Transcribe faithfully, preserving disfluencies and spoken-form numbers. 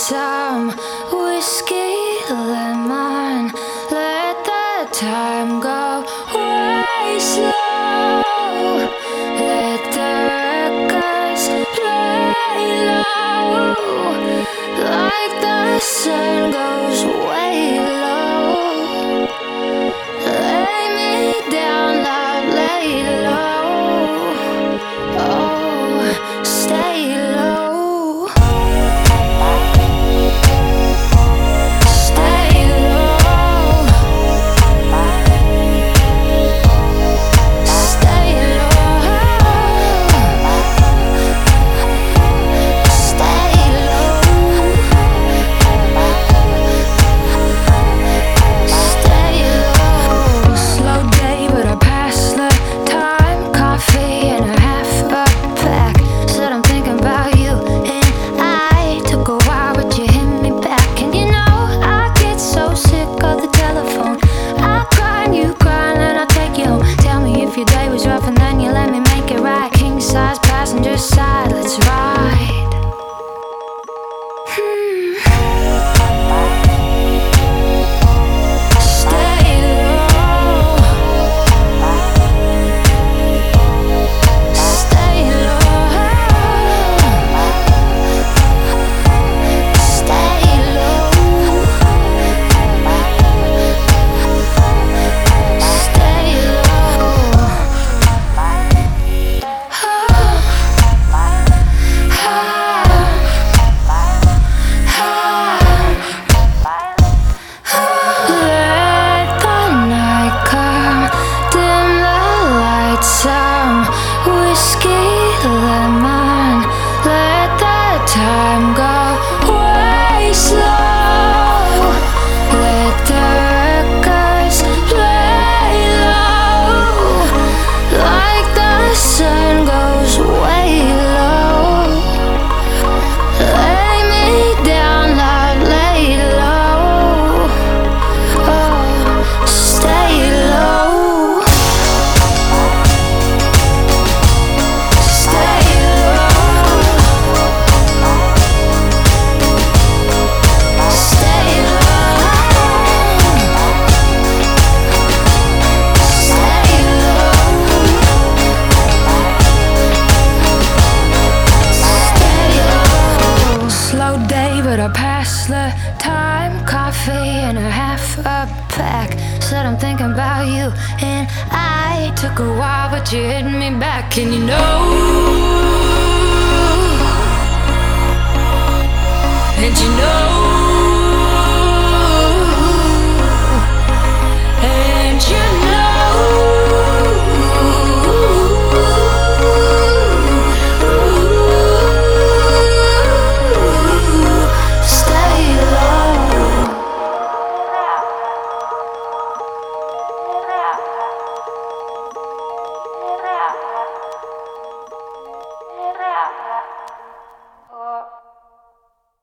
some whiskey lemon. Let the time go way slow. Let the records play low. Like the sun goes way low. Lay me down loud, lay low. Oh, stay low. Stay low. Stay low. Stay low. Stay low. Slow day, but I pass the time. Coffee and a half a pack. Said I'm thinking about you, and I took a while, but you hit me back. And you know I get so sick of the telephone. I cry and you cry, and then I take you home. Tell me if your day was rough, and then you let me make it right. King size passenger side, let's ride. Hmm. Stay low. Stay low. Stay low. Stay low. Let the night come, dim the lights, some whiskey lemon. Let the time go way slow. Let the records play low. Like the sun goes way low. Lay me down loud, lay low. Oh, stay low. Stay low. Stay low. Stay low. Slow day, but I pass the time. Coffee and a half a pack. Said I'm thinking about you, and I took a while, but you hit me back. And you know, and you know.